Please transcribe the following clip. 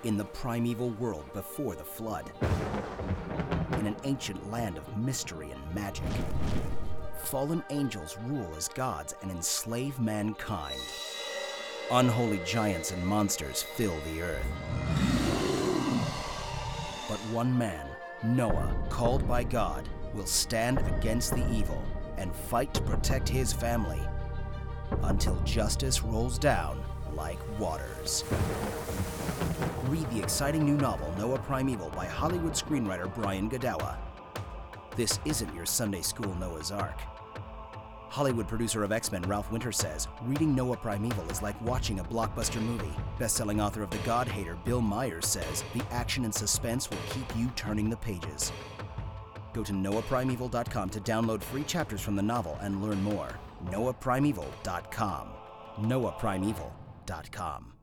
In the primeval world before the flood, in an ancient land of mystery and magic, fallen angels rule as gods and enslave mankind. Unholy giants and monsters fill the earth. But one man, Noah, called by God, will stand against the evil and fight to protect his family until justice rolls down like waters. Read the exciting new novel, Noah Primeval, by Hollywood screenwriter Brian Godawa. This isn't your Sunday school Noah's Ark. Hollywood producer of X-Men Ralph Winter says, reading Noah Primeval is like watching a blockbuster movie. Best-selling author of The God Hater, Bill Myers, says, the action and suspense will keep you turning the pages. Go to noahprimeval.com to download free chapters from the novel and learn more. noahprimeval.com. noahprimeval.com.